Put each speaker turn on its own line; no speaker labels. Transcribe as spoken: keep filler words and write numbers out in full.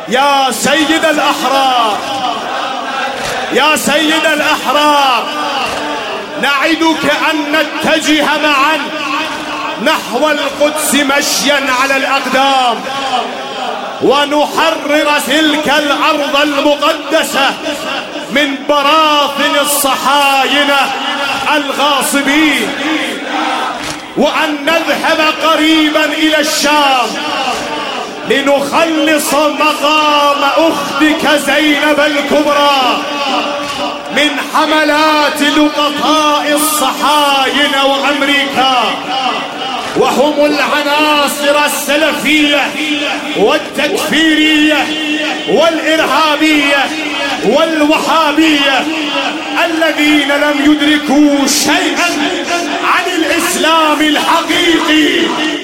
يا سيد الأحرار، يا سيد الأحرار، نعدك أن نتجه معا نحو القدس مشيا على الأقدام، ونحرر تلك الأرض المقدسة من براثن الصهاينة الغاصبين، وأن نذهب قريبا إلى الشام لنخلص مقام أختك زينب الكبرى من حملات لقطاء الصهاينة وأمريكا، وهم العناصر السلفية والتكفيرية والإرهابية والوهابية الذين لم يدركوا شيئا عن الإسلام الحقيقي.